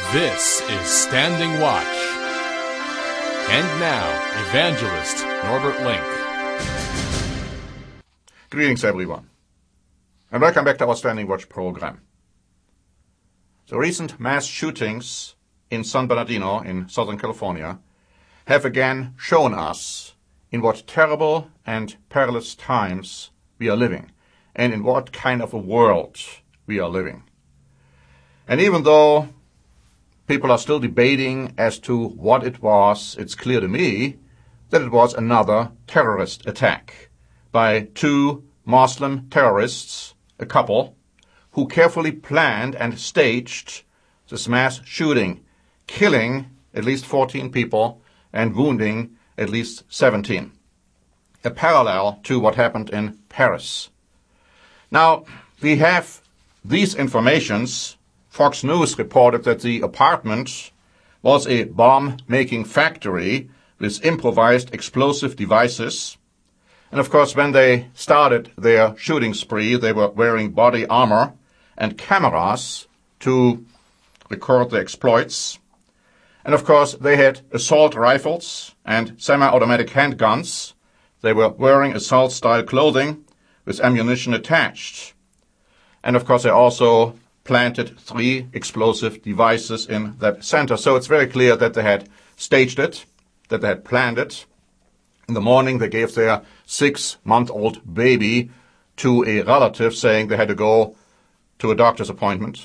This is Standing Watch. And now, Evangelist Norbert Link. Greetings, everyone, and welcome back to our Standing Watch program. The recent mass shootings in San Bernardino in Southern California have again shown us in what terrible and perilous times we are living, and in what kind of a world we are living. And even though people are still debating as to what it was, it's clear to me that it was another terrorist attack by two Muslim terrorists, a couple, who carefully planned and staged this mass shooting, killing at least 14 people and wounding at least 17. A parallel to what happened in Paris. Now, we have these informations. Fox News reported that the apartment was a bomb-making factory with improvised explosive devices. And of course, when they started their shooting spree, they were wearing body armor and cameras to record their exploits. And of course, they had assault rifles and semi-automatic handguns. They were wearing assault-style clothing with ammunition attached. And of course, they also planted 3 explosive devices in that center. So it's very clear that they had staged it, that they had planned it. In the morning, they gave their 6-month-old baby to a relative, saying they had to go to a doctor's appointment.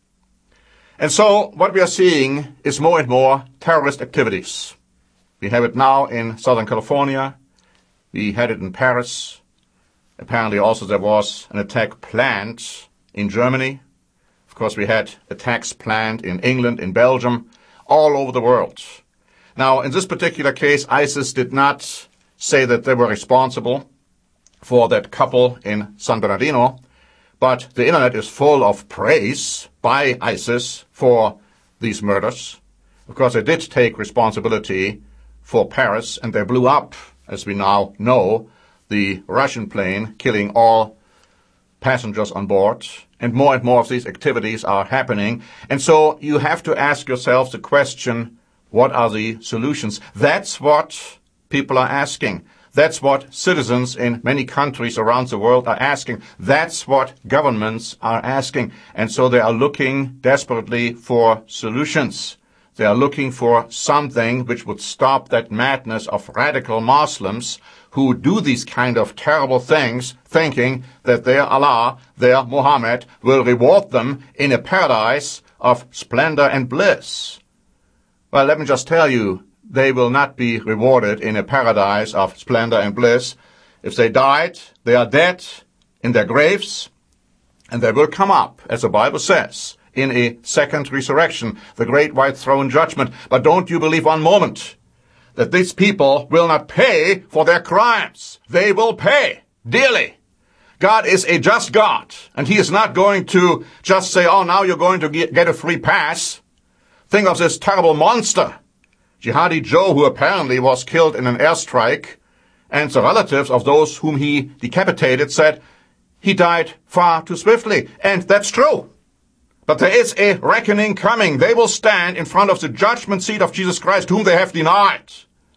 And so what we are seeing is more and more terrorist activities. We have it now in Southern California. We had it in Paris. Apparently also there was an attack planned in Germany. Of course, we had attacks planned in England, in Belgium, all over the world. Now, in this particular case, ISIS did not say that they were responsible for that couple in San Bernardino, but the internet is full of praise by ISIS for these murders. Of course, they did take responsibility for Paris, and they blew up, as we now know, the Russian plane, killing all passengers on board. And more of these activities are happening. And so you have to ask yourself the question, what are the solutions? That's what people are asking. That's what citizens in many countries around the world are asking. That's what governments are asking. And so they are looking desperately for solutions. They are looking for something which would stop that madness of radical Muslims who do these kind of terrible things, thinking that their Allah, their Muhammad, will reward them in a paradise of splendor and bliss. Well, let me just tell you, they will not be rewarded in a paradise of splendor and bliss. If they died, they are dead in their graves, and they will come up, as the Bible says, in a second resurrection, the great white throne judgment. But don't you believe one moment that these people will not pay for their crimes. They will pay dearly. God is a just God, and he is not going to just say, oh, now you're going to get a free pass. Think of this terrible monster, Jihadi Joe, who apparently was killed in an airstrike, and the relatives of those whom he decapitated said he died far too swiftly. And that's true. But there is a reckoning coming. They will stand in front of the judgment seat of Jesus Christ, whom they have denied.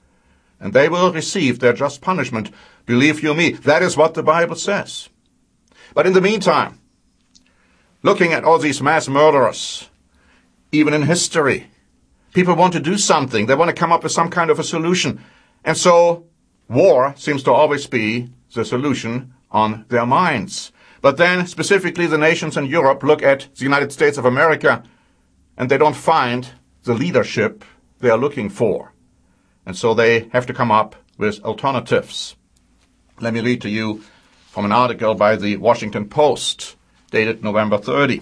And they will receive their just punishment. Believe you me, that is what the Bible says. But in the meantime, looking at all these mass murderers, even in history, people want to do something. They want to come up with some kind of a solution. And so war seems to always be the solution on their minds. But then specifically the nations in Europe look at the United States of America and they don't find the leadership they are looking for. And so they have to come up with alternatives. Let me read to you from an article by the Washington Post, dated November 30.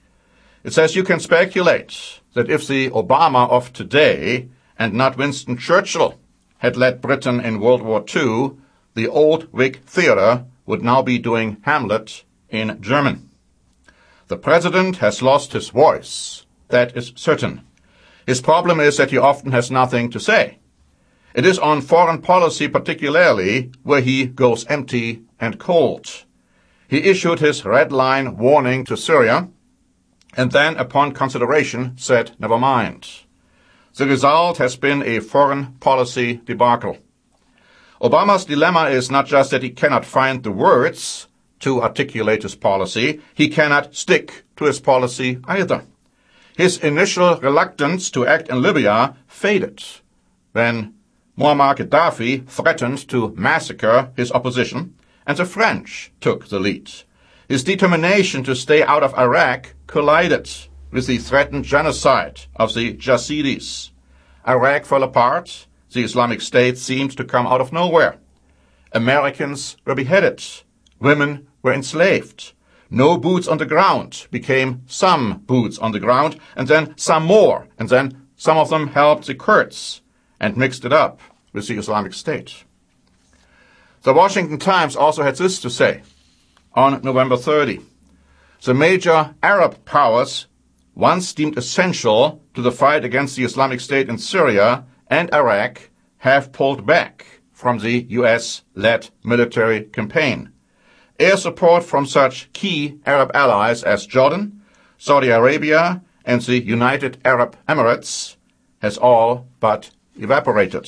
It says, you can speculate that if the Obama of today and not Winston Churchill had led Britain in World War II, the Old Vic Theatre would now be doing Hamlet in German. The president has lost his voice. That is certain. His problem is that he often has nothing to say. It is on foreign policy particularly where he goes empty and cold. He issued his red line warning to Syria. and then, upon consideration, said, never mind. The result has been a foreign policy debacle. Obama's dilemma is not just that he cannot find the words to articulate his policy, he cannot stick to his policy either. His initial reluctance to act in Libya faded when Muammar Gaddafi threatened to massacre his opposition, and the French took the lead. His determination to stay out of Iraq collided with the threatened genocide of the Yazidis. Iraq fell apart. The Islamic State seemed to come out of nowhere. Americans were beheaded. Women were enslaved. No boots on the ground became some boots on the ground, and then some more, and then some of them helped the Kurds and mixed it up with the Islamic State. The Washington Times also had this to say on November 30. The major Arab powers, once deemed essential to the fight against the Islamic State in Syria and Iraq, have pulled back from the U.S.-led military campaign. Air support from such key Arab allies as Jordan, Saudi Arabia, and the United Arab Emirates has all but evaporated.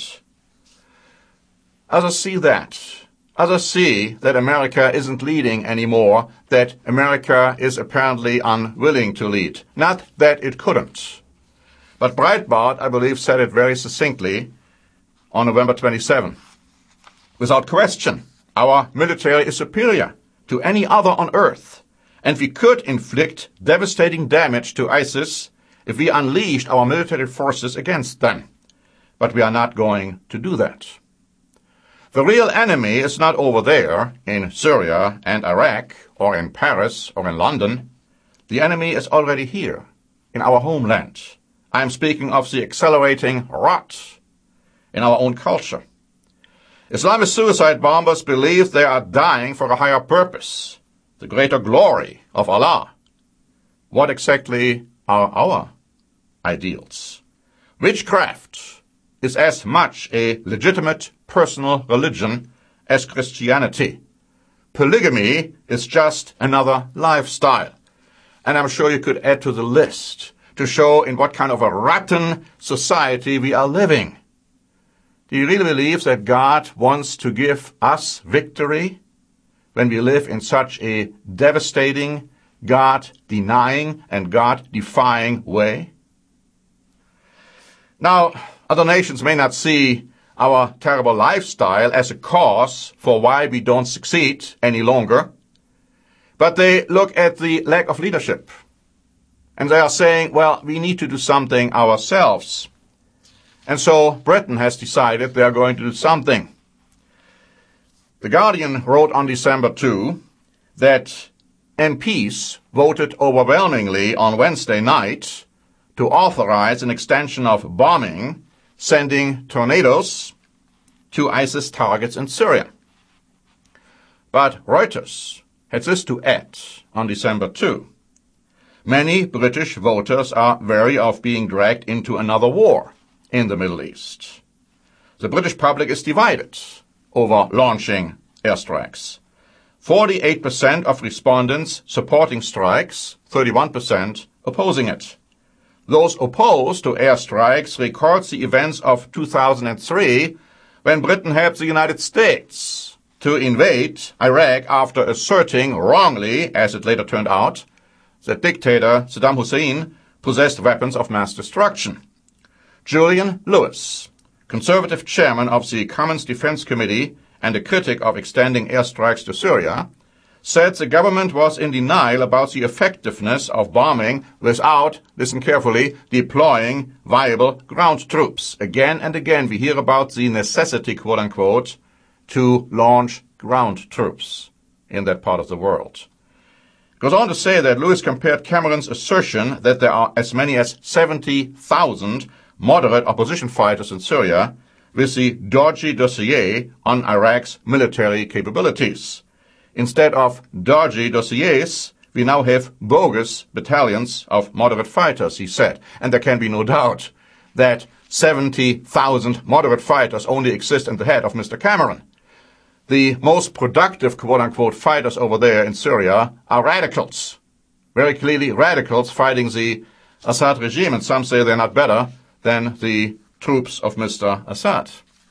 Others see that. Others see that America isn't leading anymore, that America is apparently unwilling to lead. Not that it couldn't. But Breitbart, I believe, said it very succinctly on November 27. Without question, our military is superior to any other on earth, and we could inflict devastating damage to ISIS if we unleashed our military forces against them. But we are not going to do that. The real enemy is not over there in Syria and Iraq, or in Paris, or in London. The enemy is already here, in our homeland. I am speaking of the accelerating rot in our own culture. Islamist suicide bombers believe they are dying for a higher purpose, the greater glory of Allah. What exactly are our ideals? Witchcraft is as much a legitimate personal religion as Christianity. Polygamy is just another lifestyle. And I'm sure you could add to the list to show in what kind of a rotten society we are living. Do you really believe that God wants to give us victory when we live in such a devastating, God-denying and God-defying way? Now, other nations may not see our terrible lifestyle as a cause for why we don't succeed any longer, but they look at the lack of leadership, and they are saying, well, we need to do something ourselves. And so Britain has decided they are going to do something. The Guardian wrote on December 2 that MPs voted overwhelmingly on Wednesday night to authorize an extension of bombing, sending tornadoes to ISIS targets in Syria. But Reuters had this to add on December 2. Many British voters are wary of being dragged into another war in the Middle East. The British public is divided over launching airstrikes. 48% of respondents supporting strikes, 31% opposing it. Those opposed to airstrikes records the events of 2003 when Britain helped the United States to invade Iraq after asserting wrongly, as it later turned out, that dictator Saddam Hussein possessed weapons of mass destruction. Julian Lewis, Conservative chairman of the Commons Defense Committee and a critic of extending airstrikes to Syria, said the government was in denial about the effectiveness of bombing without, listen carefully, deploying viable ground troops. Again and again we hear about the necessity, quote-unquote, to launch ground troops in that part of the world. It goes on to say that Lewis compared Cameron's assertion that there are as many as 70,000 moderate opposition fighters in Syria with the dodgy dossier on Iraq's military capabilities. Instead of dodgy dossiers, we now have bogus battalions of moderate fighters, he said. And there can be no doubt that 70,000 moderate fighters only exist in the head of Mr. Cameron. The most productive, quote-unquote, fighters over there in Syria are radicals. very clearly radicals fighting the Assad regime, and some say they're not better than the troops of Mr. Assad.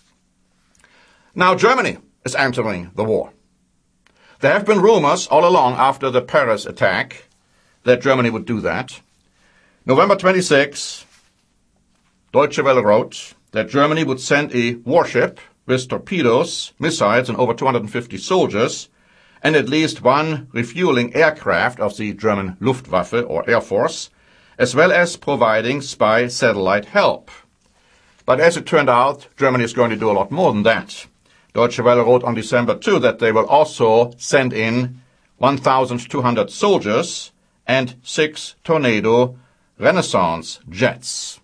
Now Germany is entering the war. There have been rumors all along after the Paris attack that Germany would do that. November 26, Deutsche Welle wrote that Germany would send a warship with torpedoes, missiles, and over 250 soldiers, and at least one refueling aircraft of the German Luftwaffe or Air Force, as well as providing spy satellite help. But as it turned out, Germany is going to do a lot more than that. Deutsche Welle wrote on December 2 that they will also send in 1,200 soldiers and 6 Tornado Renaissance jets.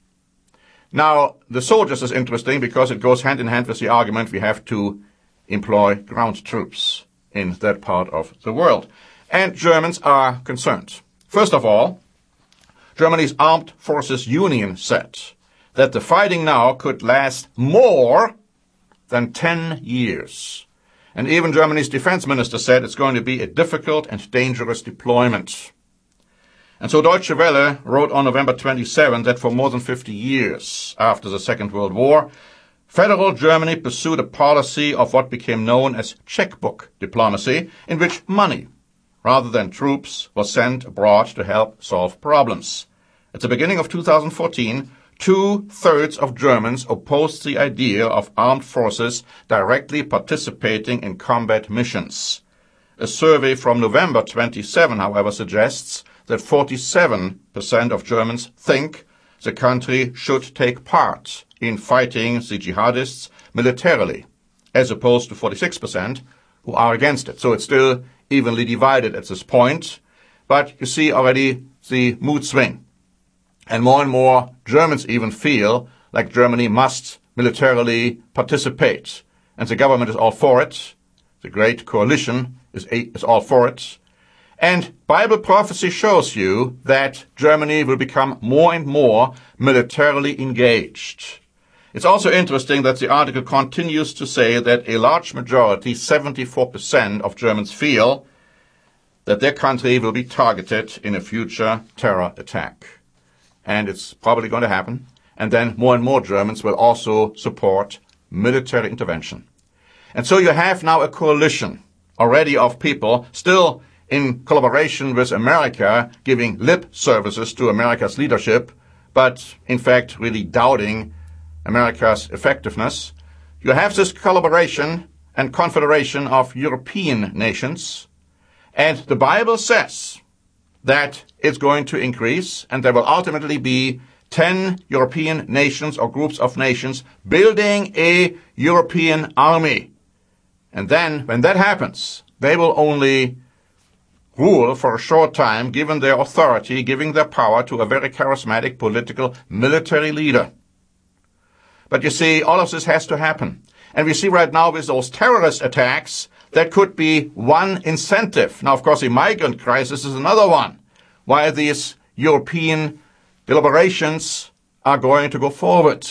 Now, the soldiers is interesting because it goes hand in hand with the argument we have to employ ground troops in that part of the world. And Germans are concerned. First of all, Germany's Armed Forces Union said that the fighting now could last more than 10 years. And even Germany's defense minister said it's going to be a difficult and dangerous deployment. And so Deutsche Welle wrote on November 27 that for more than 50 years after the Second World War, federal Germany pursued a policy of what became known as checkbook diplomacy, in which money, rather than troops, was sent abroad to help solve problems. At the beginning of 2014, 2/3 of Germans opposed the idea of armed forces directly participating in combat missions. A survey from November 27, however, suggests that 47% of Germans think the country should take part in fighting the jihadists militarily, as opposed to 46% who are against it. So it's still evenly divided at this point, but you see already the mood swing. And more Germans even feel like Germany must militarily participate. And the government is all for it. The Great Coalition is all for it. And Bible prophecy shows you that Germany will become more and more militarily engaged. It's also interesting that the article continues to say that a large majority, 74% of Germans feel that their country will be targeted in a future terror attack. And it's probably going to happen. And then more and more Germans will also support military intervention. And so you have now a coalition already of people still in collaboration with America, giving lip services to America's leadership, but in fact really doubting America's effectiveness. You have this collaboration and confederation of European nations, and the Bible says that it's going to increase, and there will ultimately be 10 European nations or groups of nations building a European army. And then, when that happens, they will only rule for a short time, given their authority, giving their power to a very charismatic political military leader. But you see, all of this has to happen. And we see right now with those terrorist attacks, that could be one incentive. Now, of course, the migrant crisis is another one, why these European deliberations are going to go forward.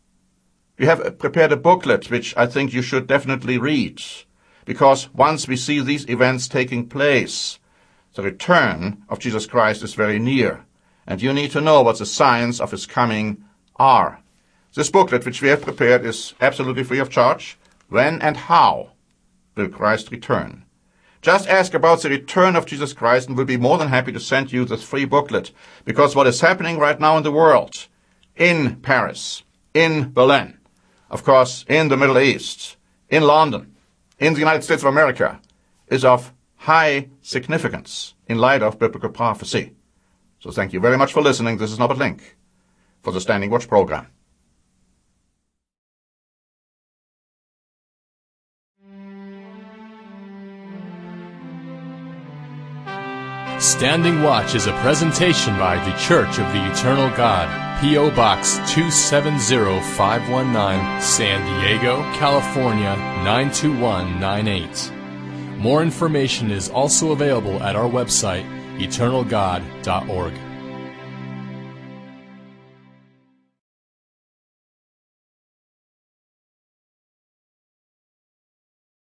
We have prepared a booklet, which I think you should definitely read, because once we see these events taking place, the return of Jesus Christ is very near, and you need to know what the signs of his coming are. This booklet, which we have prepared, is absolutely free of charge. When and how will Christ return? Just ask about the return of Jesus Christ, and we'll be more than happy to send you this free booklet, because what is happening right now in the world, in Paris, in Berlin, of course, in the Middle East, in London, in the United States of America, is of high significance in light of biblical prophecy. So thank you very much for listening. This is Norbert Link for the Standing Watch program. Standing Watch is a presentation by The Church of the Eternal God, P.O. Box 270519, San Diego, California 92198. More information is also available at our website, eternalgod.org.